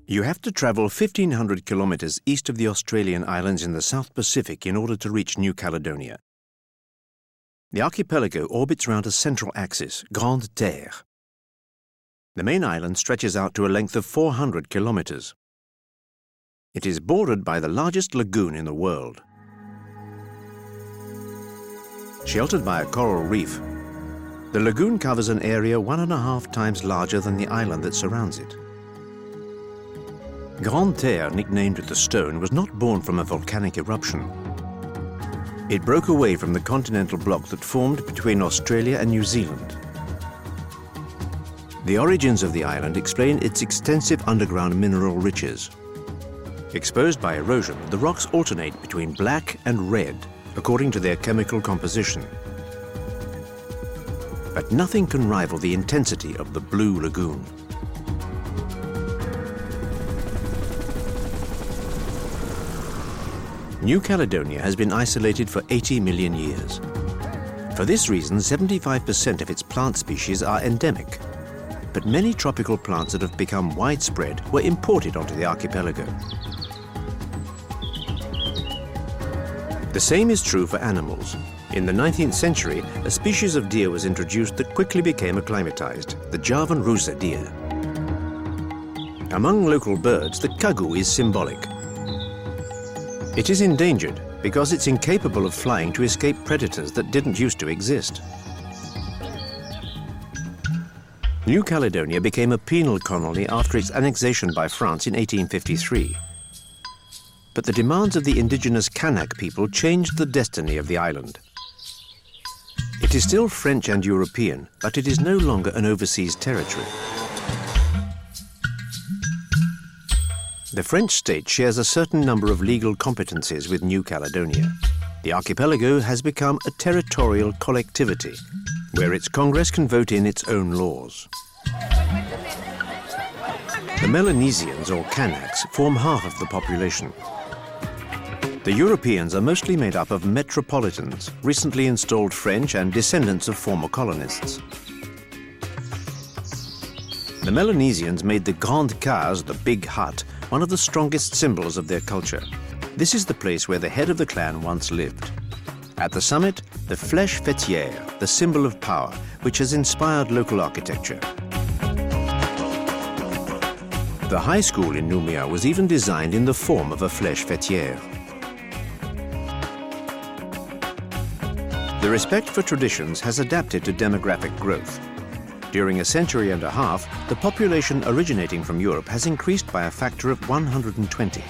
You have to travel 1,500 kilometers east of the Australian islands in the South Pacific in order to reach New Caledonia. The archipelago orbits around a central axis, Grande Terre. The main island stretches out to a length of 400 kilometers. It is bordered by the largest lagoon in the world. Sheltered by a coral reef, the lagoon covers an area 1.5 times larger than the island that surrounds it. Grande Terre, nicknamed the Stone, was not born from a volcanic eruption. It broke away from the continental block that formed between Australia and New Zealand. The origins of the island explain its extensive underground mineral riches. Exposed by erosion, the rocks alternate between black and red, according to their chemical composition. But nothing can rival the intensity of the Blue Lagoon. New Caledonia has been isolated for 80 million years. For this reason, 75% of its plant species are endemic. But many tropical plants that have become widespread were imported onto the archipelago. The same is true for animals. In the 19th century, a species of deer was introduced that quickly became acclimatized, the Javan Rusa deer. Among local birds, the kagu is symbolic. It is endangered because it's incapable of flying to escape predators that didn't used to exist. New Caledonia became a penal colony after its annexation by France in 1853. But the demands of the indigenous Kanak people changed the destiny of the island. It is still French and European, but it is no longer an overseas territory. The French state shares a certain number of legal competencies with New Caledonia. The archipelago has become a territorial collectivity, where its Congress can vote in its own laws. The Melanesians, or Kanaks, form half of the population. The Europeans are mostly made up of metropolitans, recently installed French and descendants of former colonists. The Melanesians made the Grande Case, the big hut, one of the strongest symbols of their culture. This is the place where the head of the clan once lived. At the summit, the Flèche Fêtière, the symbol of power, which has inspired local architecture. The high school in Noumea was even designed in the form of a Flèche Fêtière. The respect for traditions has adapted to demographic growth. During a century and a half, the population originating from Europe has increased by a factor of 120.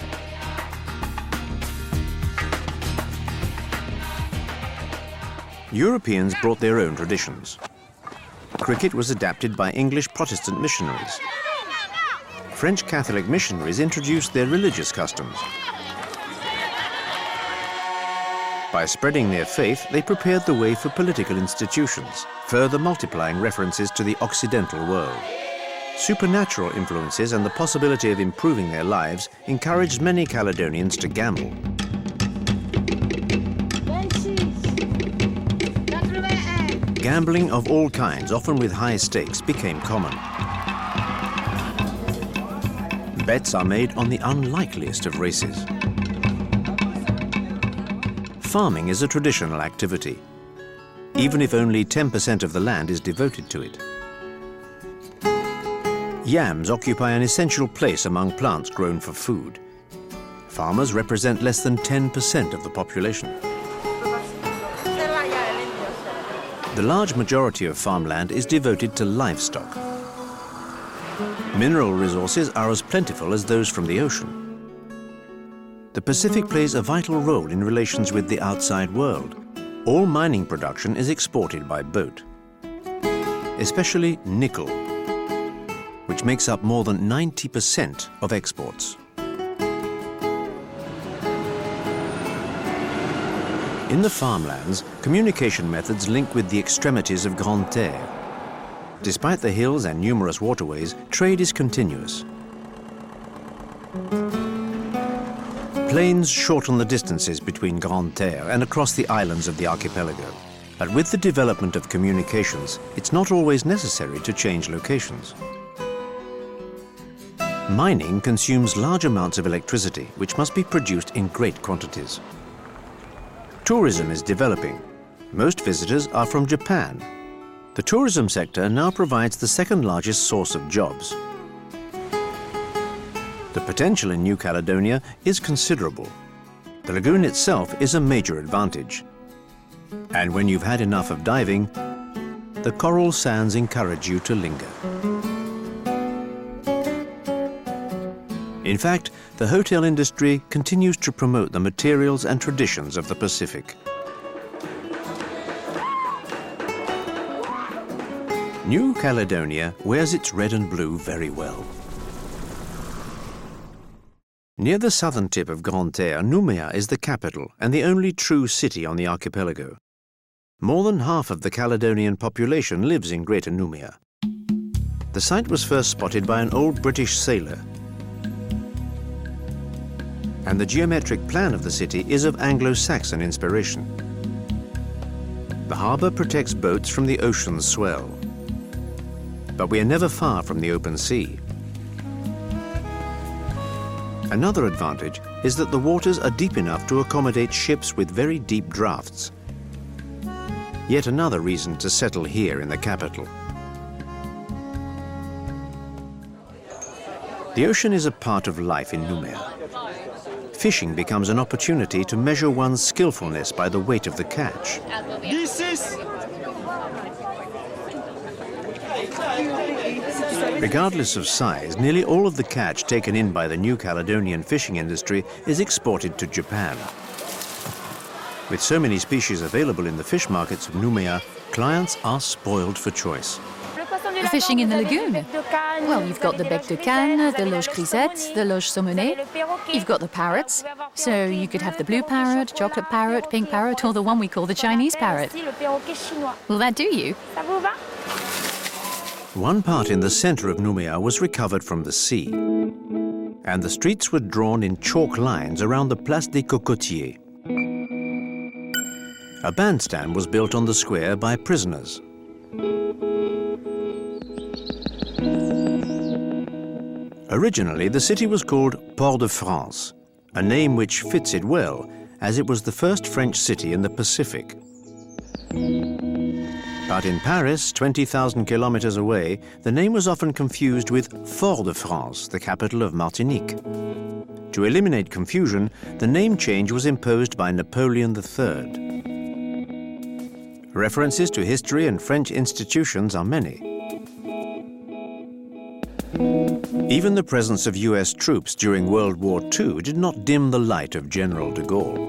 Europeans brought their own traditions. Cricket was adapted by English Protestant missionaries. French Catholic missionaries introduced their religious customs. By spreading their faith, they prepared the way for political institutions, further multiplying references to the Occidental world. Supernatural influences and the possibility of improving their lives encouraged many Caledonians to gamble. Gambling of all kinds, often with high stakes, became common. Bets are made on the unlikeliest of races. Farming is a traditional activity, even if only 10% of the land is devoted to it. Yams occupy an essential place among plants grown for food. Farmers represent less than 10% of the population. The large majority of farmland is devoted to livestock. Mineral resources are as plentiful as those from the ocean. The Pacific plays a vital role in relations with the outside world. All mining production is exported by boat, especially nickel, which makes up more than 90% of exports. In the farmlands, communication methods link with the extremities of Grande Terre. Despite the hills and numerous waterways, trade is continuous. Plains shorten the distances between Grande Terre and across the islands of the archipelago. But with the development of communications, it's not always necessary to change locations. Mining consumes large amounts of electricity, which must be produced in great quantities. Tourism is developing. Most visitors are from Japan. The tourism sector now provides the second largest source of jobs. The potential in New Caledonia is considerable. The lagoon itself is a major advantage. And when you've had enough of diving, the coral sands encourage you to linger. In fact, the hotel industry continues to promote the materials and traditions of the Pacific. New Caledonia wears its red and blue very well. Near the southern tip of Grande Terre, Nouméa is the capital and the only true city on the archipelago. More than half of the Caledonian population lives in Greater Nouméa. The site was first spotted by an old British sailor, and the geometric plan of the city is of Anglo-Saxon inspiration. The harbour protects boats from the ocean's swell. But we are never far from the open sea. Another advantage is that the waters are deep enough to accommodate ships with very deep drafts. Yet another reason to settle here in the capital. The ocean is a part of life in Nouméa. Fishing becomes an opportunity to measure one's skillfulness by the weight of the catch. Regardless of size, nearly all of the catch taken in by the New Caledonian fishing industry is exported to Japan. With so many species available in the fish markets of Nouméa, clients are spoiled for choice. Fishing in the lagoon? Well, you've got the bec de canne, the loge grisette, the loge saumonée. You've got the parrots. So you could have the blue parrot, chocolate parrot, pink parrot, or the one we call the Chinese parrot. Will that do you? One part in the center of Nouméa was recovered from the sea, and the streets were drawn in chalk lines around the Place des Cocotiers. A bandstand was built on the square by prisoners. Originally, the city was called Port-de-France, a name which fits it well, as it was the first French city in the Pacific. But in Paris, 20,000 kilometers away, the name was often confused with Fort-de-France, the capital of Martinique. To eliminate confusion, the name change was imposed by Napoleon III. References to history and French institutions are many. Even the presence of US troops during World War II did not dim the light of General de Gaulle.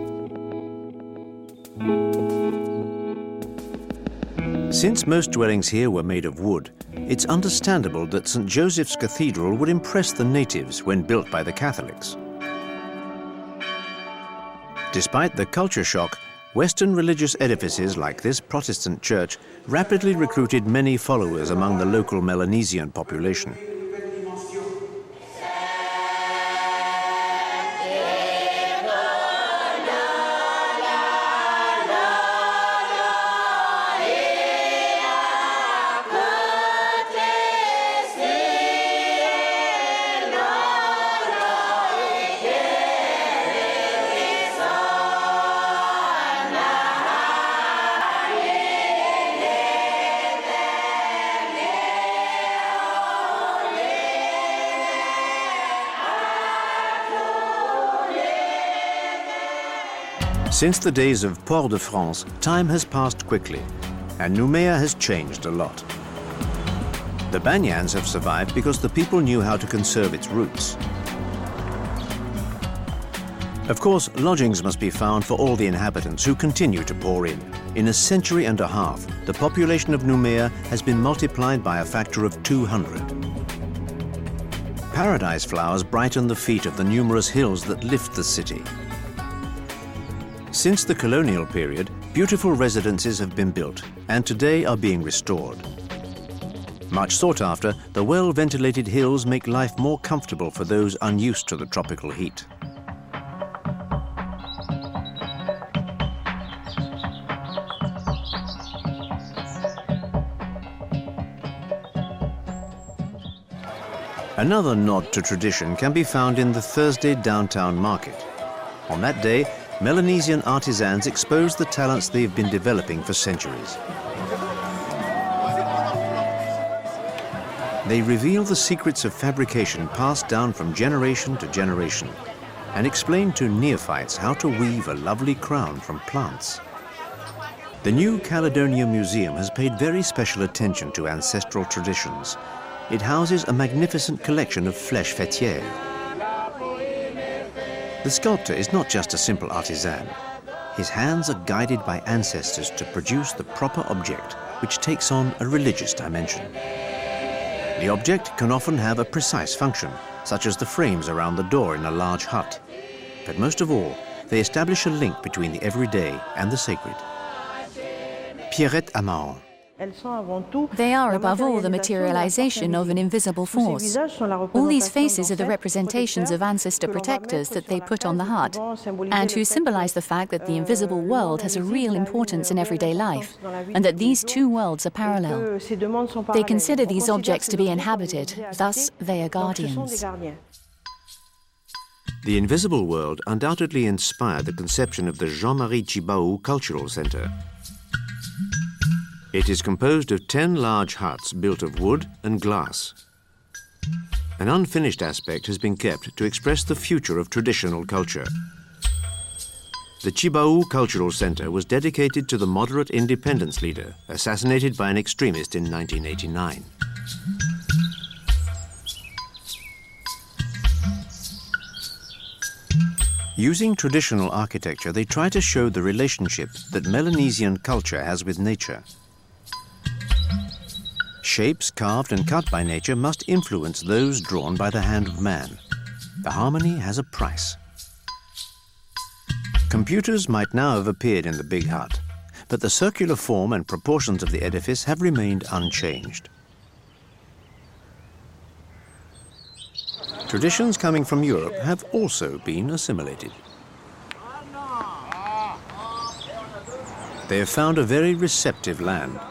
Since most dwellings here were made of wood, it's understandable that St. Joseph's Cathedral would impress the natives when built by the Catholics. Despite the culture shock, Western religious edifices like this Protestant church rapidly recruited many followers among the local Melanesian population. Since the days of Port-de-France, time has passed quickly, and Nouméa has changed a lot. The Banyans have survived because the people knew how to conserve its roots. Of course, lodgings must be found for all the inhabitants who continue to pour in. In a century and a half, the population of Nouméa has been multiplied by a factor of 200. Paradise flowers brighten the feet of the numerous hills that lift the city. Since the colonial period, beautiful residences have been built and today are being restored. Much sought after, the well-ventilated hills make life more comfortable for those unused to the tropical heat. Another nod to tradition can be found in the Thursday downtown market. On that day, Melanesian artisans expose the talents they've been developing for centuries. They reveal the secrets of fabrication passed down from generation to generation and explain to neophytes how to weave a lovely crown from plants. The New Caledonia Museum has paid very special attention to ancestral traditions. It houses a magnificent collection of flèches fêtières. The sculptor is not just a simple artisan. His hands are guided by ancestors to produce the proper object, which takes on a religious dimension. The object can often have a precise function, such as the frames around the door in a large hut. But most of all, they establish a link between the everyday and the sacred. Pierrette Amand. They are above all the materialization of an invisible force. All these faces are the representations of ancestor protectors that they put on the hut, and who symbolize the fact that the invisible world has a real importance in everyday life, and that these two worlds are parallel. They consider these objects to be inhabited, thus they are guardians. The invisible world undoubtedly inspired the conception of the Jean-Marie Tjibaou Cultural Center. It is composed of 10 large huts built of wood and glass. An unfinished aspect has been kept to express the future of traditional culture. The Tjibaou Cultural Center was dedicated to the moderate independence leader, assassinated by an extremist in 1989. Using traditional architecture, they try to show the relationship that Melanesian culture has with nature. Shapes carved and cut by nature must influence those drawn by the hand of man. The harmony has a price. Computers might now have appeared in the big hut, but the circular form and proportions of the edifice have remained unchanged. Traditions coming from Europe have also been assimilated. They have found a very receptive land.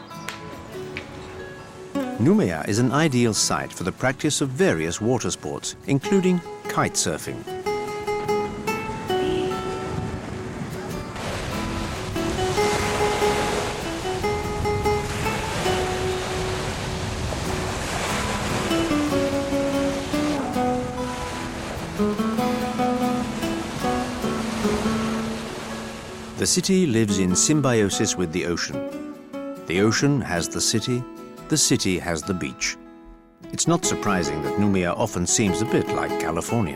Nouméa is an ideal site for the practice of various water sports, including kite surfing. The city lives in symbiosis with the ocean. The ocean has the city has the beach. It's not surprising that Nouméa often seems a bit like California.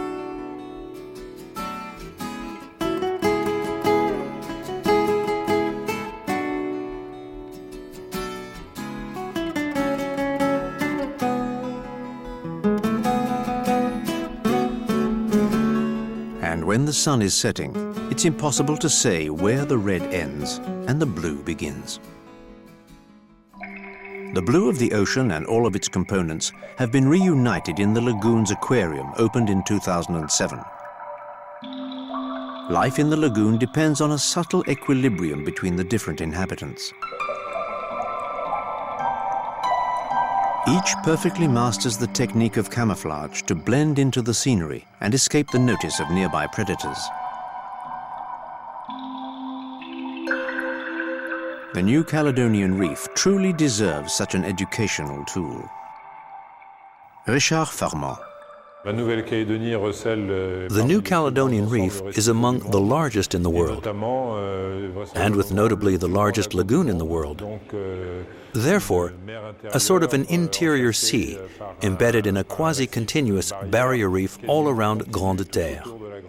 And when the sun is setting, it's impossible to say where the red ends and the blue begins. The blue of the ocean and all of its components have been reunited in the lagoon's aquarium, opened in 2007. Life in the lagoon depends on a subtle equilibrium between the different inhabitants. Each perfectly masters the technique of camouflage to blend into the scenery and escape the notice of nearby predators. The New Caledonian Reef truly deserves such an educational tool. Richard Farman. The New Caledonian Reef is among the largest in the world, and with notably the largest lagoon in the world. Therefore, a sort of an interior sea embedded in a quasi-continuous barrier reef all around Grande Terre.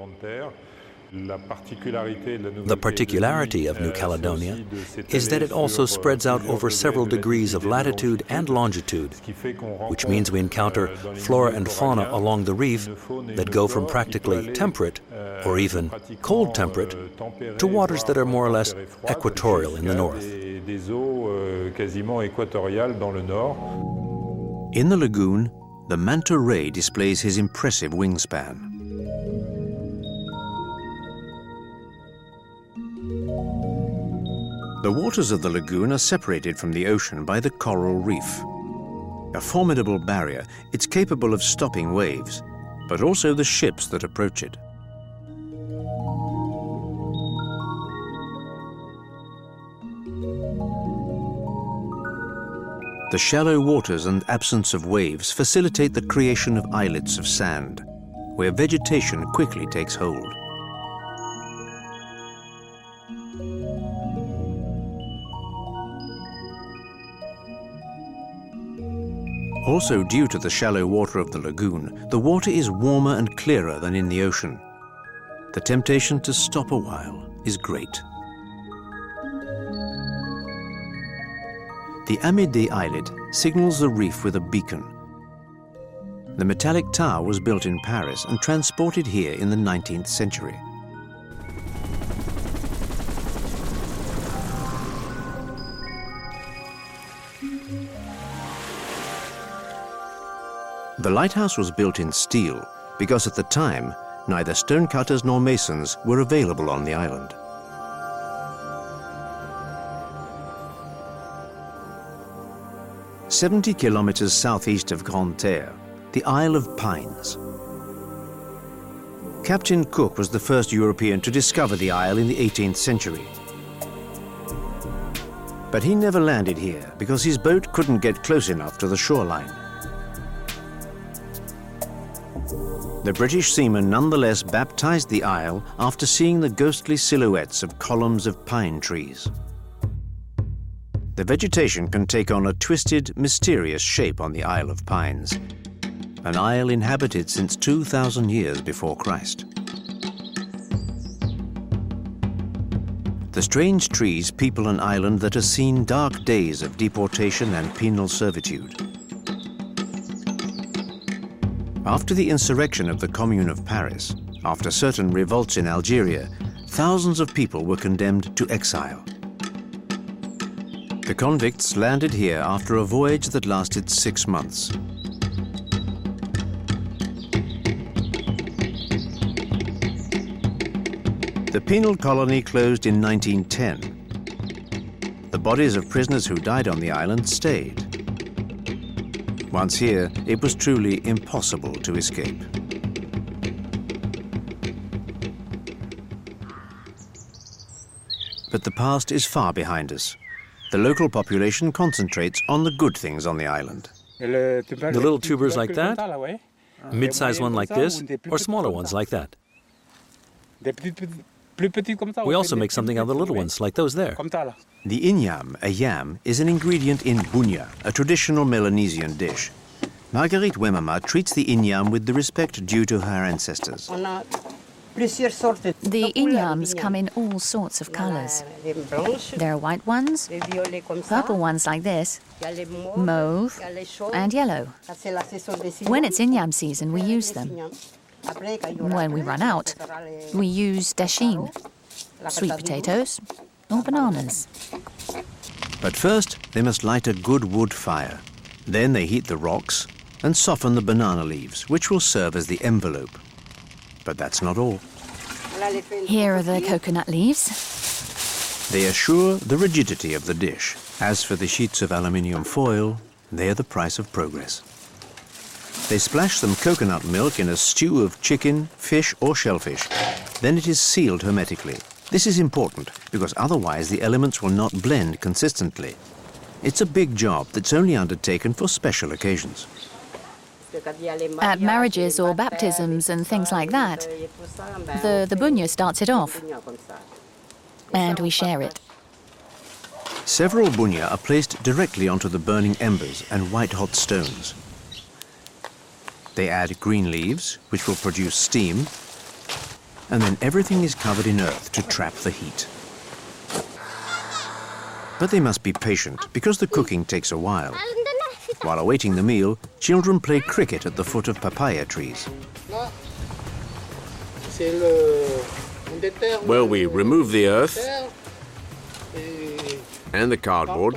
The particularity of New Caledonia is that it also spreads out over several degrees of latitude and longitude, which means we encounter flora and fauna along the reef that go from practically temperate, or even cold temperate, to waters that are more or less equatorial in the north. In the lagoon, the manta ray displays his impressive wingspan. The waters of the lagoon are separated from the ocean by the coral reef. A formidable barrier, it's capable of stopping waves, but also the ships that approach it. The shallow waters and absence of waves facilitate the creation of islets of sand, where vegetation quickly takes hold. Also, due to the shallow water of the lagoon, the water is warmer and clearer than in the ocean. The temptation to stop a while is great. The Amédée Islet signals the reef with a beacon. The metallic tower was built in Paris and transported here in the 19th century. The lighthouse was built in steel because at the time, neither stonecutters nor masons were available on the island. "70 kilometers southeast of Grande Terre, the Isle of Pines." Captain Cook was the first European to discover the isle in the 18th century. But he never landed here because his boat couldn't get close enough to the shoreline. The British seamen nonetheless baptized the isle after seeing the ghostly silhouettes of columns of pine trees. The vegetation can take on a twisted, mysterious shape on the Isle of Pines, an isle inhabited since 2,000 years before Christ. The strange trees people an island that has seen dark days of deportation and penal servitude. After the insurrection of the Commune of Paris, after certain revolts in Algeria, thousands of people were condemned to exile. The convicts landed here after a voyage that lasted 6 months. The penal colony closed in 1910. The bodies of prisoners who died on the island stayed. Once here, it was truly impossible to escape. But the past is far behind us. The local population concentrates on the good things on the island. The little tubers like that, mid-sized one like this, or smaller ones like that. We also make something out of the little ones, like those there. The inyam, a yam, is an ingredient in bunya, a traditional Melanesian dish. Marguerite Wemama treats the inyam with the respect due to her ancestors. The inyams come in all sorts of colors. There are white ones, purple ones like this, mauve, and yellow. When it's inyam season, we use them. When we run out, we use dasheen, sweet potatoes, or bananas. But first, they must light a good wood fire. Then they heat the rocks and soften the banana leaves, which will serve as the envelope. But that's not all. Here are the coconut leaves. They assure the rigidity of the dish. As for the sheets of aluminium foil, they're the price of progress. They splash some coconut milk in a stew of chicken, fish or shellfish. Then it is sealed hermetically. This is important because otherwise the elements will not blend consistently. It's a big job that's only undertaken for special occasions. At marriages or baptisms and things like that, the bunya starts it off, and we share it. Several bunya are placed directly onto the burning embers and white-hot stones. They add green leaves, which will produce steam, and then everything is covered in earth to trap the heat. But they must be patient, because the cooking takes a while. While awaiting the meal, children play cricket at the foot of papaya trees. Well, we remove the earth and the cardboard.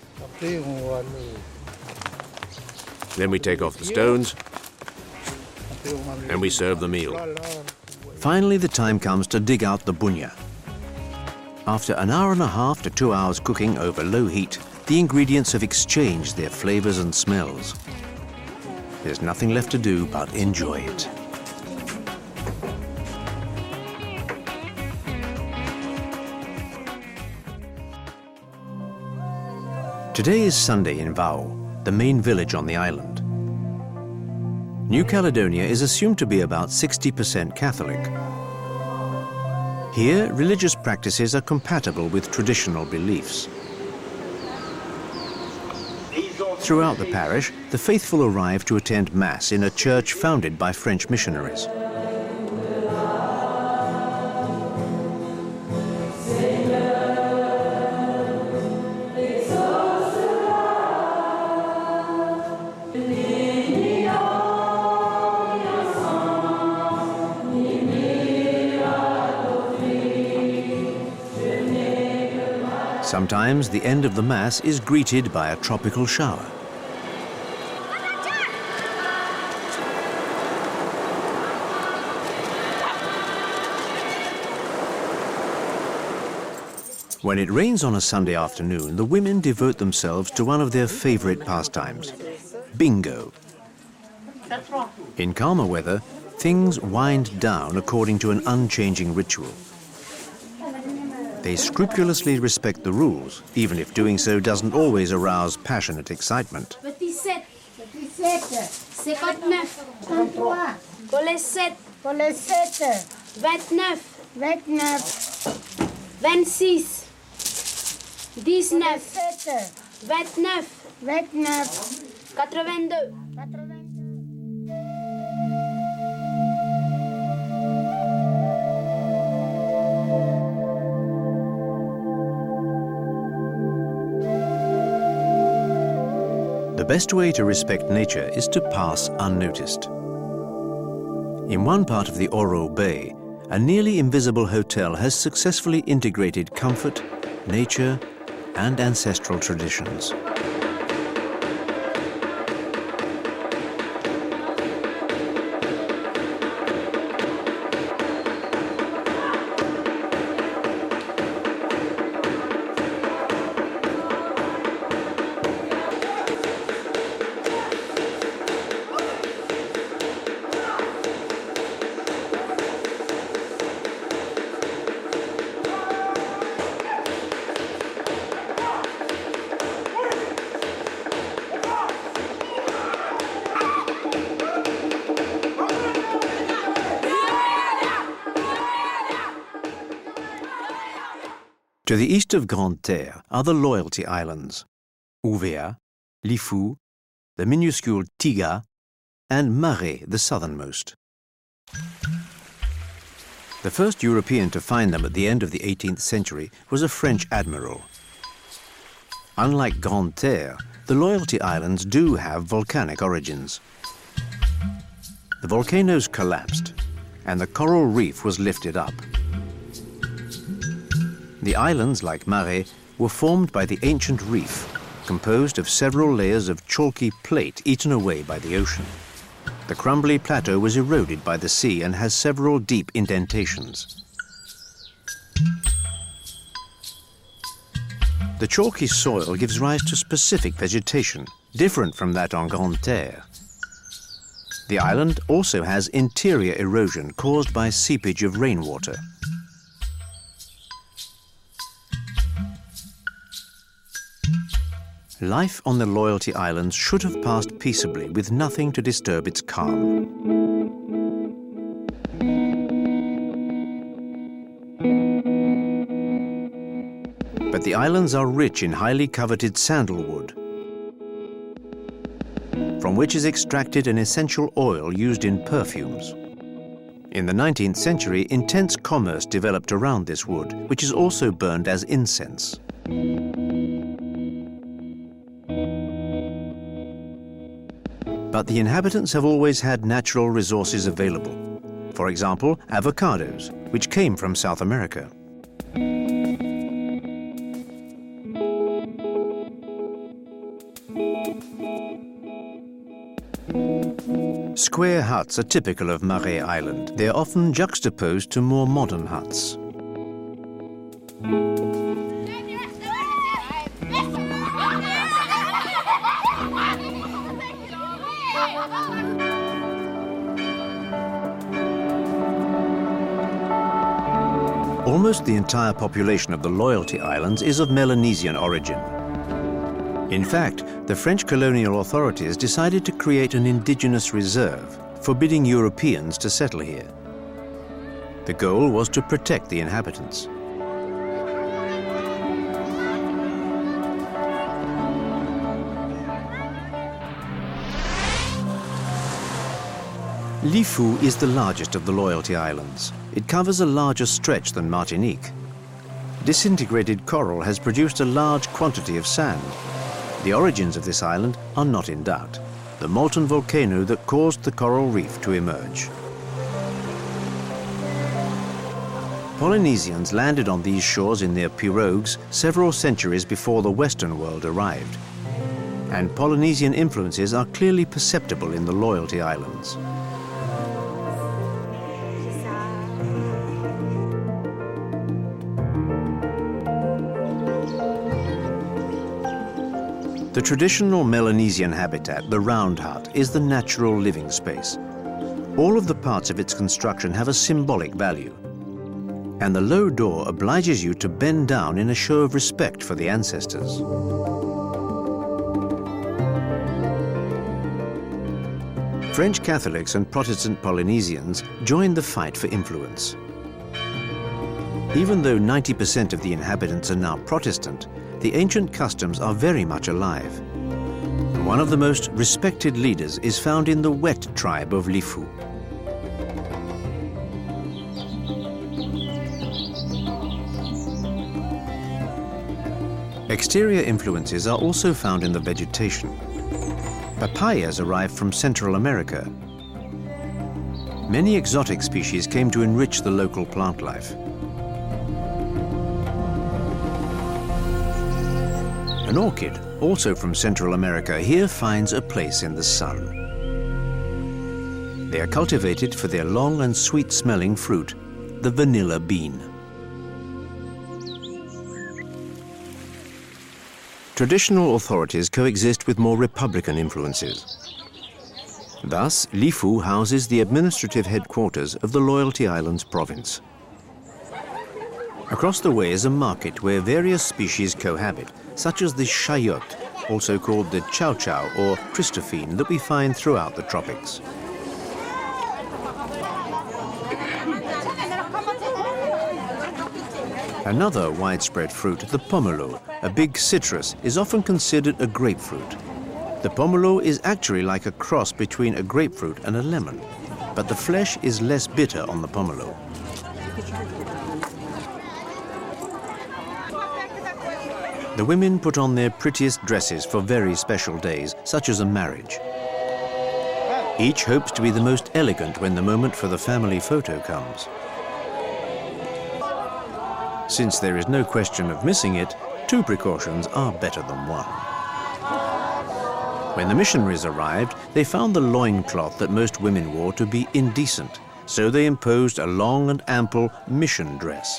Then we take off the stones and we serve the meal. Finally, the time comes to dig out the bunya. After an hour and a half to 2 hours cooking over low heat, the ingredients have exchanged their flavors and smells. There's nothing left to do but enjoy it. Today is Sunday in Wau, the main village on the island. New Caledonia is assumed to be about 60% Catholic. Here, religious practices are compatible with traditional beliefs. Throughout the parish, the faithful arrive to attend Mass in a church founded by French missionaries. Sometimes the end of the Mass is greeted by a tropical shower. When it rains on a Sunday afternoon, the women devote themselves to one of their favorite pastimes, bingo. In calmer weather, things wind down according to an unchanging ritual. They scrupulously respect the rules, even if doing so doesn't always arouse passionate excitement. Petit 7, 59, 33, collet 7, 29, 26, 19, 29, 82. The best way to respect nature is to pass unnoticed. In one part of the Oro Bay, a nearly invisible hotel has successfully integrated comfort, nature, and ancestral traditions. To the east of Grande Terre are the Loyalty Islands, Uvea, Lifou, the minuscule Tiga, and Marais, the southernmost. The first European to find them at the end of the 18th century was a French admiral. Unlike Grande Terre, the Loyalty Islands do have volcanic origins. The volcanoes collapsed, and the coral reef was lifted up. The islands, like Marais, were formed by the ancient reef, composed of several layers of chalky plate eaten away by the ocean. The crumbly plateau was eroded by the sea and has several deep indentations. The chalky soil gives rise to specific vegetation, different from that on Grande Terre. The island also has interior erosion caused by seepage of rainwater. Life on the Loyalty Islands should have passed peaceably with nothing to disturb its calm. But the islands are rich in highly coveted sandalwood, from which is extracted an essential oil used in perfumes. In the 19th century, intense commerce developed around this wood, which is also burned as incense. But the inhabitants have always had natural resources available. For example, avocados, which came from South America. Square huts are typical of Marais Island. They are often juxtaposed to more modern huts. Almost the entire population of the Loyalty Islands is of Melanesian origin. In fact, the French colonial authorities decided to create an indigenous reserve, forbidding Europeans to settle here. The goal was to protect the inhabitants. Lifou is the largest of the Loyalty Islands. It covers a larger stretch than Martinique. Disintegrated coral has produced a large quantity of sand. The origins of this island are not in doubt. The molten volcano that caused the coral reef to emerge. Polynesians landed on these shores in their pirogues several centuries before the Western world arrived. And Polynesian influences are clearly perceptible in the Loyalty Islands. The traditional Melanesian habitat, the round hut, is the natural living space. All of the parts of its construction have a symbolic value. And the low door obliges you to bend down in a show of respect for the ancestors. French Catholics and Protestant Polynesians joined the fight for influence. Even though 90% of the inhabitants are now Protestant, the ancient customs are very much alive. One of the most respected leaders is found in the Wet tribe of Lifou. Exterior influences are also found in the vegetation. Papayas arrived from Central America. Many exotic species came to enrich the local plant life. An orchid, also from Central America, here finds a place in the sun. They are cultivated for their long and sweet-smelling fruit, the vanilla bean. Traditional authorities coexist with more republican influences. Thus, Lifou houses the administrative headquarters of the Loyalty Islands province. Across the way is a market where various species cohabit, such as the chayote, also called the chow chow or Christophine, that we find throughout the tropics. Another widespread fruit, the pomelo, a big citrus, is often considered a grapefruit. The pomelo is actually like a cross between a grapefruit and a lemon, but the flesh is less bitter on the pomelo. The women put on their prettiest dresses for very special days, such as a marriage. Each hopes to be the most elegant when the moment for the family photo comes. Since there is no question of missing it, 2 precautions are better than 1. When the missionaries arrived, they found the loincloth that most women wore to be indecent, so they imposed a long and ample mission dress.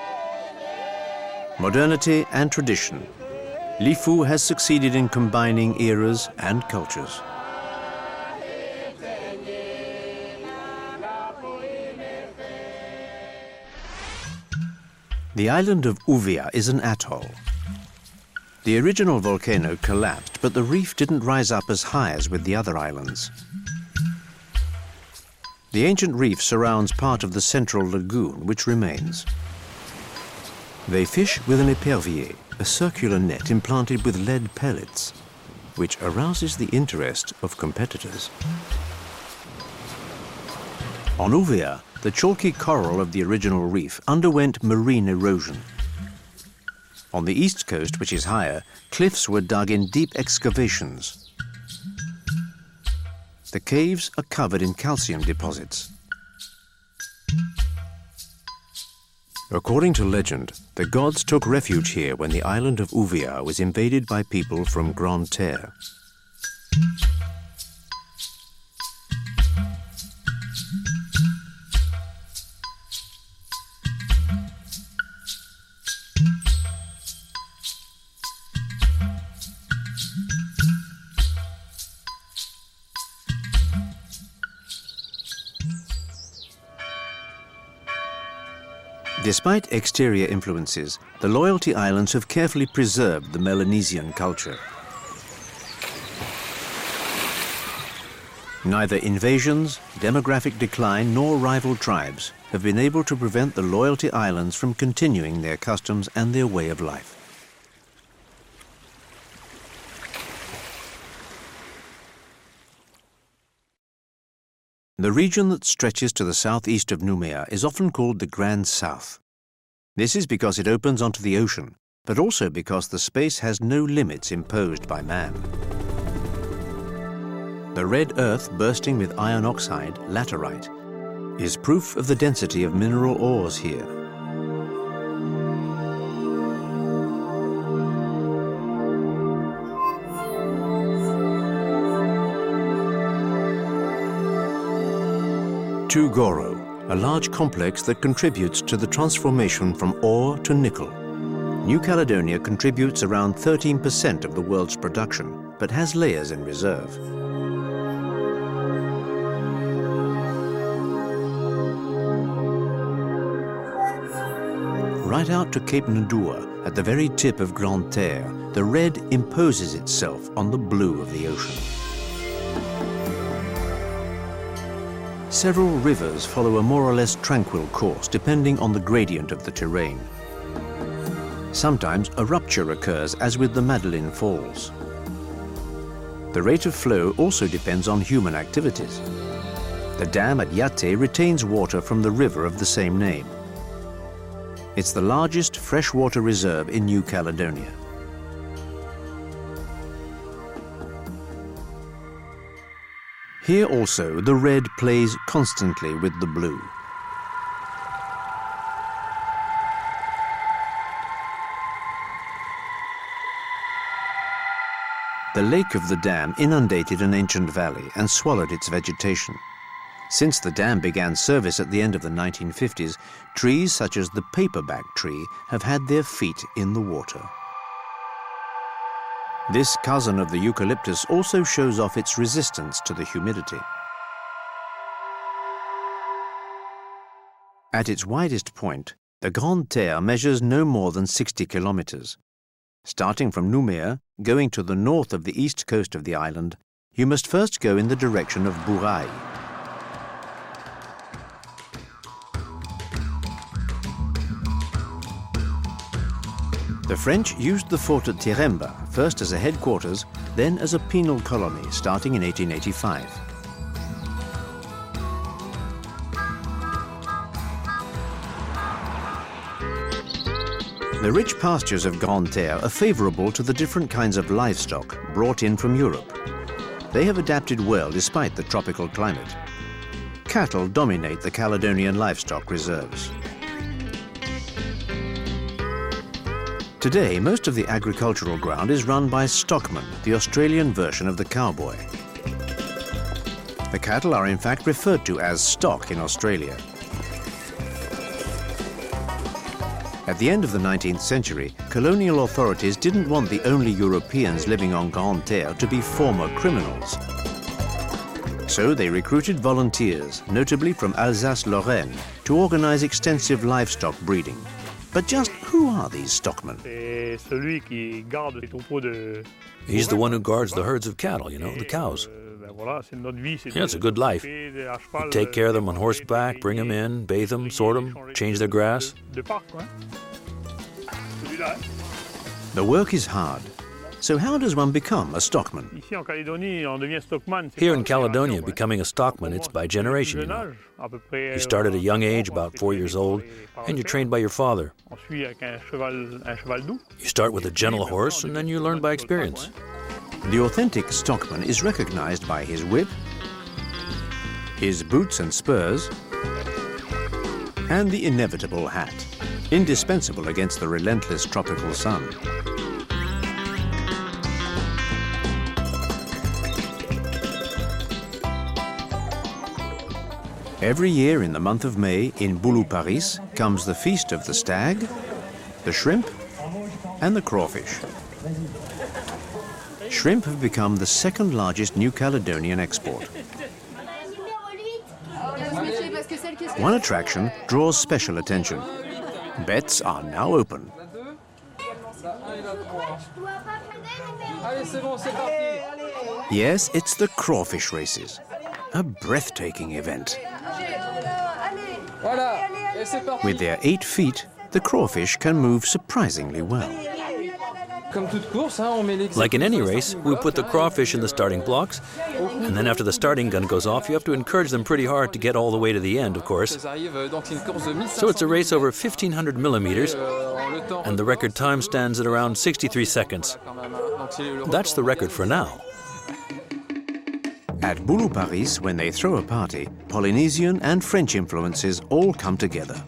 Modernity and tradition, Lifou has succeeded in combining eras and cultures. The island of Uvea is an atoll. The original volcano collapsed, but the reef didn't rise up as high as with the other islands. The ancient reef surrounds part of the central lagoon, which remains. They fish with an épervier, a circular net implanted with lead pellets, which arouses the interest of competitors. On Uvea, the chalky coral of the original reef underwent marine erosion. On the east coast, which is higher, cliffs were dug in deep excavations. The caves are covered in calcium deposits. According to legend, the gods took refuge here when the island of Uvea was invaded by people from Grande Terre. Despite exterior influences, the Loyalty Islands have carefully preserved the Melanesian culture. Neither invasions, demographic decline, nor rival tribes have been able to prevent the Loyalty Islands from continuing their customs and their way of life. The region that stretches to the southeast of Nouméa is often called the Grand South. This is because it opens onto the ocean, but also because the space has no limits imposed by man. The red earth bursting with iron oxide, laterite, is proof of the density of mineral ores here. Touggouro, a large complex that contributes to the transformation from ore to nickel. New Caledonia contributes around 13% of the world's production, but has layers in reserve. Right out to Cape Ndua, at the very tip of Grande Terre, the red imposes itself on the blue of the ocean. Several rivers follow a more or less tranquil course depending on the gradient of the terrain. Sometimes a rupture occurs, as with the Madeleine Falls. The rate of flow also depends on human activities. The dam at Yaté retains water from the river of the same name. It's the largest freshwater reserve in New Caledonia. Here also, the red plays constantly with the blue. The lake of the dam inundated an ancient valley and swallowed its vegetation. Since the dam began service at the end of the 1950s, trees such as the paperback tree have had their feet in the water. This cousin of the eucalyptus also shows off its resistance to the humidity. At its widest point, the Grande Terre measures no more than 60 kilometers. Starting from Nouméa, going to the north of the east coast of the island, you must first go in the direction of Bourail. The French used the fort at Tiremba, first as a headquarters, then as a penal colony, starting in 1885. The rich pastures of Grande Terre are favorable to the different kinds of livestock brought in from Europe. They have adapted well despite the tropical climate. Cattle dominate the Caledonian livestock reserves. Today, most of the agricultural ground is run by stockmen, the Australian version of the cowboy. The cattle are in fact referred to as stock in Australia. At the end of the 19th century, colonial authorities didn't want the only Europeans living on Grande Terre to be former criminals. So they recruited volunteers, notably from Alsace-Lorraine, to organize extensive livestock breeding. But just who are these stockmen? He's the one who guards the herds of cattle, you know, the cows. Yeah, it's a good life. You take care of them on horseback, bring them in, bathe them, sort them, change their grass. The work is hard. So how does one become a stockman? Here in Caledonia, becoming a stockman, it's by generation, you know. You start at a young age, about 4 years old, and you're trained by your father. You start with a gentle horse, and then you learn by experience. The authentic stockman is recognized by his whip, his boots and spurs, and the inevitable hat, indispensable against the relentless tropical sun. Every year in the month of May in Boulou Paris comes the feast of the stag, the shrimp, and the crawfish. Shrimp have become the second largest New Caledonian export. One attraction draws special attention. Bets are now open. Yes, it's the crawfish races. A breathtaking event. With their 8 feet, the crawfish can move surprisingly well. Like in any race, we put the crawfish in the starting blocks, and then after the starting gun goes off, you have to encourage them pretty hard to get all the way to the end, of course. So it's a race over 1,500 millimeters, and the record time stands at around 63 seconds. That's the record for now. At Boulou Paris, when they throw a party, Polynesian and French influences all come together.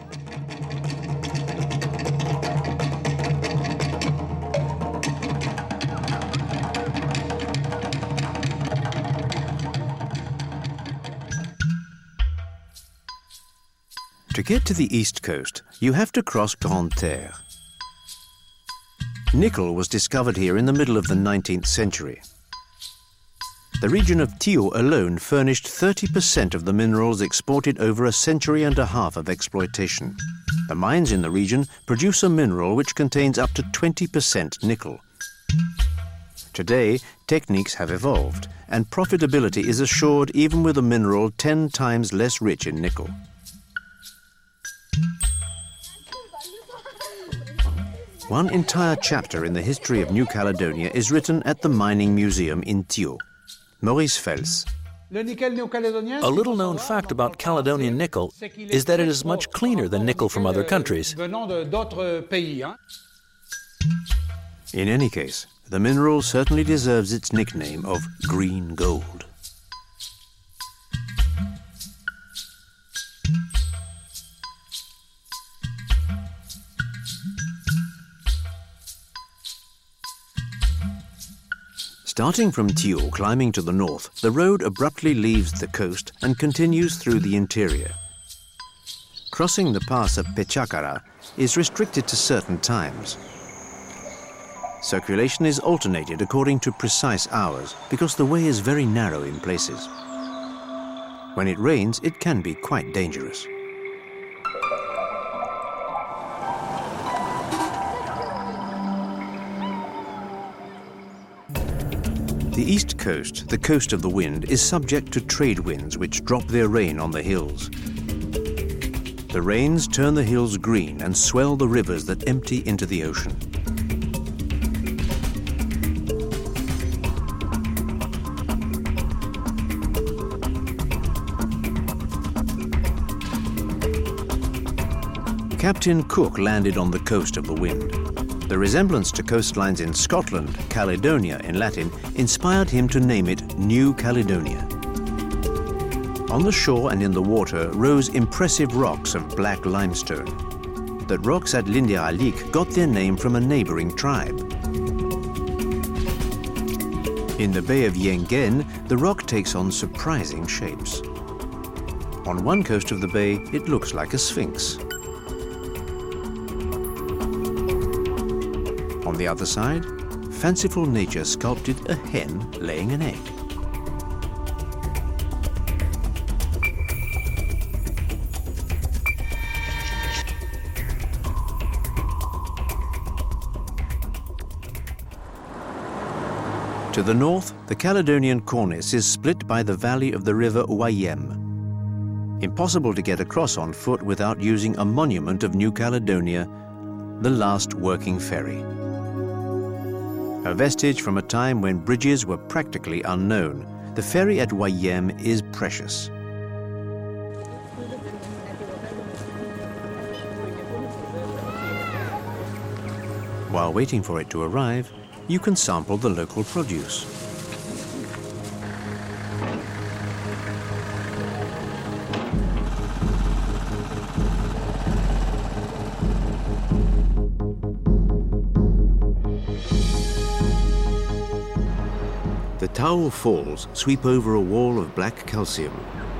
To get to the east coast, you have to cross Grande Terre. Nickel was discovered here in the middle of the 19th century. The region of Thiaux alone furnished 30% of the minerals exported over a century and a half of exploitation. The mines in the region produce a mineral which contains up to 20% nickel. Today, techniques have evolved, and profitability is assured even with a mineral 10 times less rich in nickel. One entire chapter in the history of New Caledonia is written at the Mining Museum in Thiaux. Maurice Fels. A little known fact about Caledonian nickel is that it is much cleaner than nickel from other countries. In any case, the mineral certainly deserves its nickname of green gold. Starting from Thiaux, climbing to the north, the road abruptly leaves the coast and continues through the interior. Crossing the pass of Pechacara is restricted to certain times. Circulation is alternated according to precise hours because the way is very narrow in places. When it rains, it can be quite dangerous. The east coast, the coast of the wind, is subject to trade winds which drop their rain on the hills. The rains turn the hills green and swell the rivers that empty into the ocean. Captain Cook landed on the coast of the wind. The resemblance to coastlines in Scotland, Caledonia in Latin, inspired him to name it New Caledonia. On the shore and in the water rose impressive rocks of black limestone. The rocks at Linderalik got their name from a neighboring tribe. In the Bay of Yengen, the rock takes on surprising shapes. On one coast of the bay, it looks like a sphinx. On the other side, fanciful nature sculpted a hen laying an egg. To the north, the Caledonian cornice is split by the valley of the river Wayem. Impossible to get across on foot without using a monument of New Caledonia, the last working ferry. A vestige from a time when bridges were practically unknown, the ferry at Wayem is precious. While waiting for it to arrive, you can sample the local produce. The Taal Falls sweep over a wall of black calcium.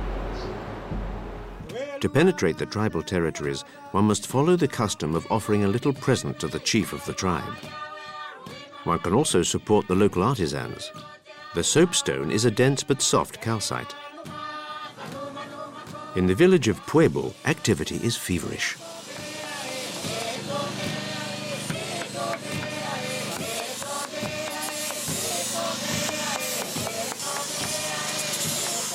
To penetrate the tribal territories, one must follow the custom of offering a little present to the chief of the tribe. One can also support the local artisans. The soapstone is a dense but soft calcite. In the village of Pueblo, activity is feverish.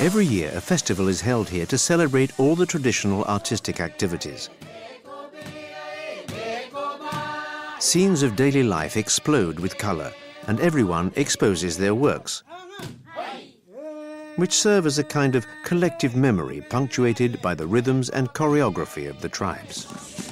Every year, a festival is held here to celebrate all the traditional artistic activities. Scenes of daily life explode with color, and everyone exposes their works, which serve as a kind of collective memory punctuated by the rhythms and choreography of the tribes.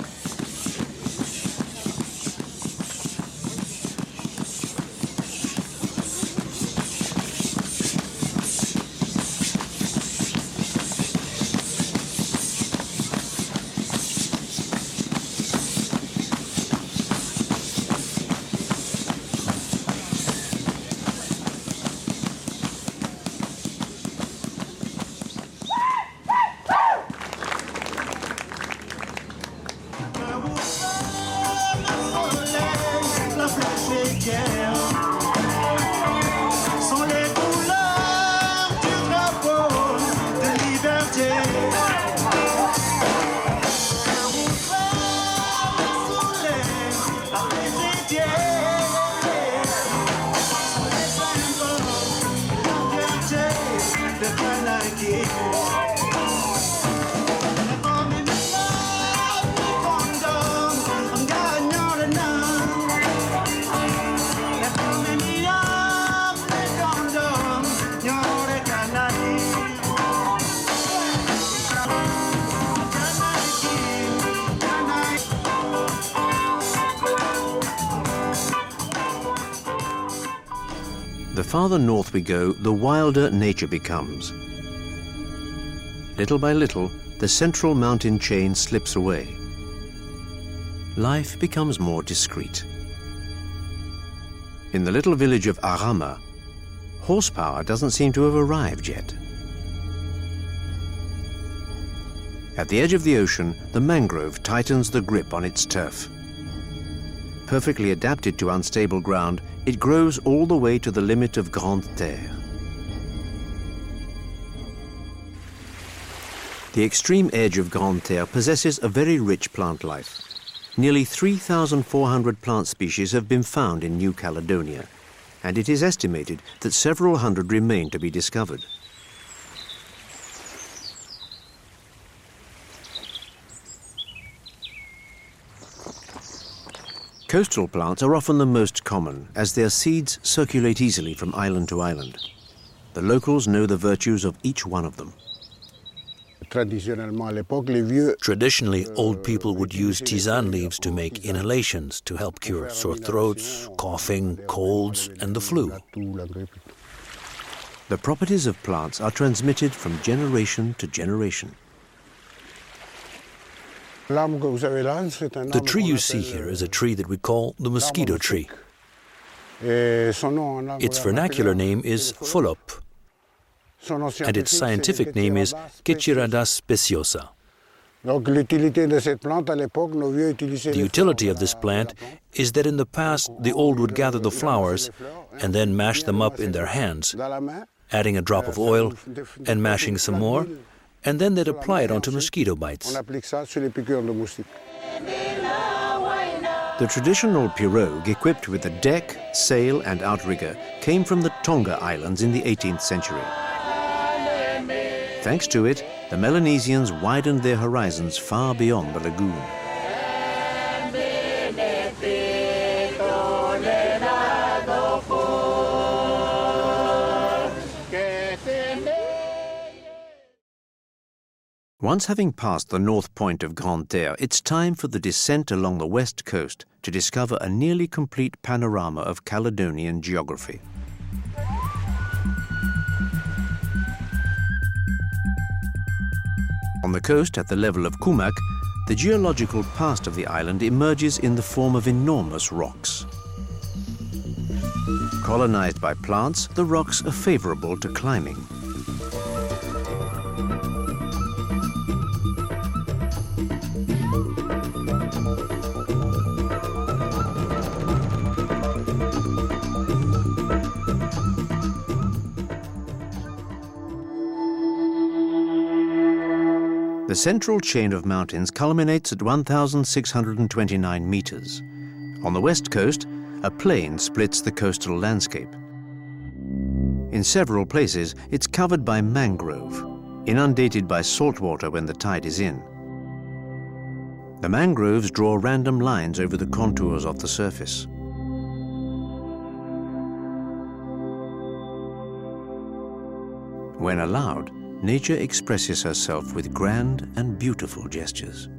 The farther north we go, the wilder nature becomes. Little by little, the central mountain chain slips away. Life becomes more discreet. In the little village of Arama, horsepower doesn't seem to have arrived yet. At the edge of the ocean, the mangrove tightens the grip on its turf. Perfectly adapted to unstable ground, it grows all the way to the limit of Grande Terre. The extreme edge of Grande Terre possesses a very rich plant life. Nearly 3,400 plant species have been found in New Caledonia, and it is estimated that several hundred remain to be discovered. Coastal plants are often the most common, as their seeds circulate easily from island to island. The locals know the virtues of each one of them. Traditionally, old people would use tisane leaves to make inhalations to help cure sore throats, coughing, colds, and the flu. The properties of plants are transmitted from generation to generation. The tree you see here is a tree that we call the mosquito tree. Its vernacular name is folop, and its scientific name is Quechirada speciosa. The utility of this plant is that in the past the old would gather the flowers and then mash them up in their hands, adding a drop of oil and mashing some more, and then they'd apply it onto mosquito bites. The traditional pirogue, equipped with a deck, sail and outrigger, came from the Tonga Islands in the 18th century. Thanks to it, the Melanesians widened their horizons far beyond the lagoon. Once having passed the north point of Grande Terre, it's time for the descent along the west coast to discover a nearly complete panorama of Caledonian geography. On the coast, at the level of Kumak, the geological past of the island emerges in the form of enormous rocks. Colonized by plants, the rocks are favorable to climbing. The central chain of mountains culminates at 1,629 meters. On the west coast, a plain splits the coastal landscape. In several places, it's covered by mangrove, inundated by salt water when the tide is in. The mangroves draw random lines over the contours of the surface. When allowed, nature expresses herself with grand and beautiful gestures.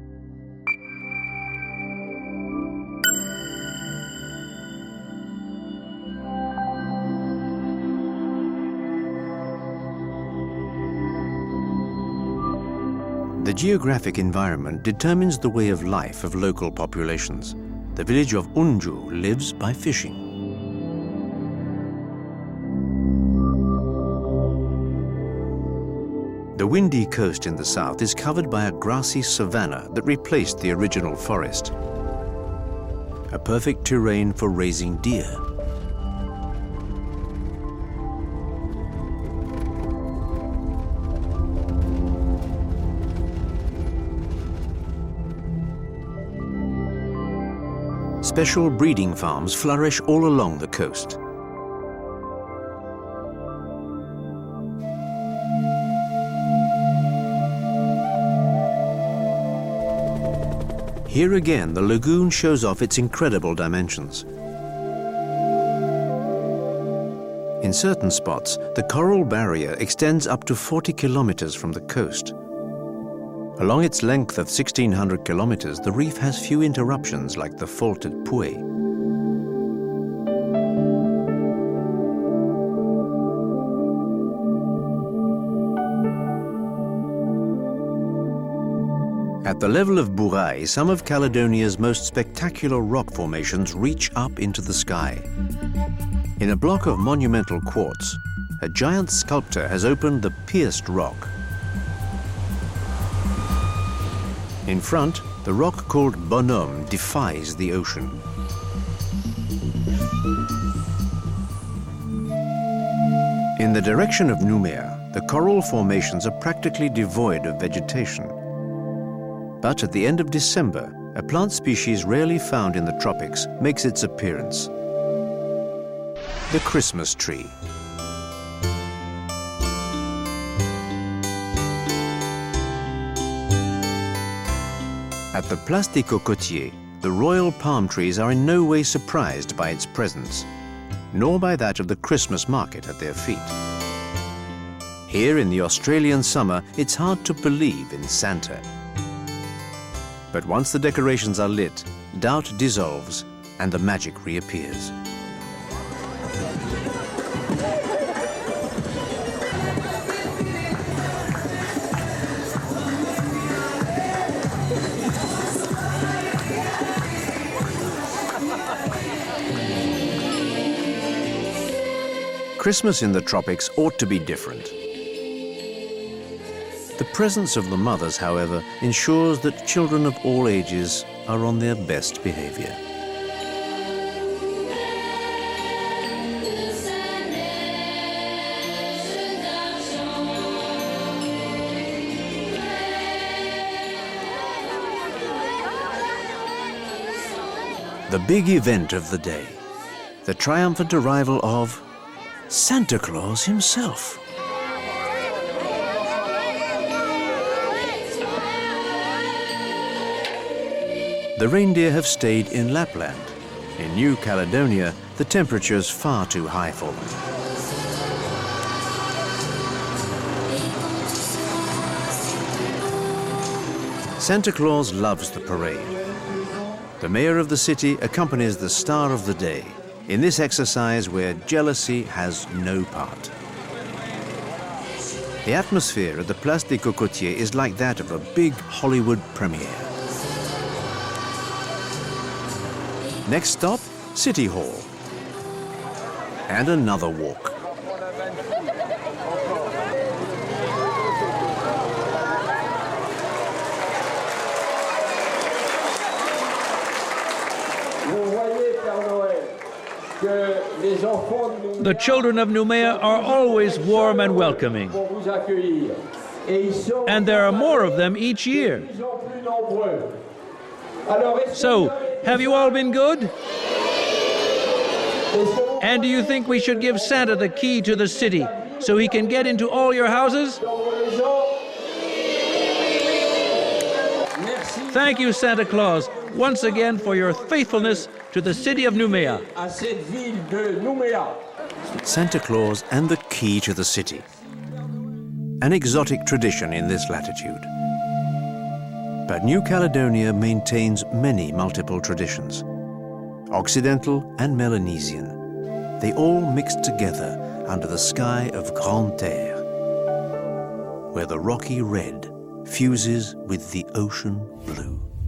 The geographic environment determines the way of life of local populations. The village of Unju lives by fishing. The windy coast in the south is covered by a grassy savanna that replaced the original forest. A perfect terrain for raising deer. Special breeding farms flourish all along the coast. Here again, the lagoon shows off its incredible dimensions. In certain spots, the coral barrier extends up to 40 kilometers from the coast. Along its length of 1,600 kilometers, the reef has few interruptions like the fault at Puey. At the level of Bourail, some of Caledonia's most spectacular rock formations reach up into the sky. In a block of monumental quartz, a giant sculptor has opened the pierced rock. In front, the rock called Bonhomme defies the ocean. In the direction of Nouméa, the coral formations are practically devoid of vegetation. But at the end of December, a plant species rarely found in the tropics makes its appearance. The Christmas tree. At the Place des Cocotiers, the royal palm trees are in no way surprised by its presence, nor by that of the Christmas market at their feet. Here in the Australian summer, it's hard to believe in Santa. But once the decorations are lit, doubt dissolves and the magic reappears. Christmas in the tropics ought to be different. The presence of the mothers, however, ensures that children of all ages are on their best behavior. The big event of the day, the triumphant arrival of Santa Claus himself. The reindeer have stayed in Lapland. In New Caledonia, the temperature's far too high for them. Santa Claus loves the parade. The mayor of the city accompanies the star of the day in this exercise where jealousy has no part. The atmosphere at the Place des Cocotiers is like that of a big Hollywood premiere. Next stop, City Hall. And another walk. The children of Nouméa are always warm and welcoming. And there are more of them each year. So, have you all been good? And do you think we should give Santa the key to the city so he can get into all your houses? Thank you, Santa Claus, once again for your faithfulness to the city of Nouméa. Santa Claus and the key to the city. An exotic tradition in this latitude. But New Caledonia maintains many multiple traditions. Occidental and Melanesian. They all mixed together under the sky of Grande Terre, where the rocky red fuses with the ocean blue.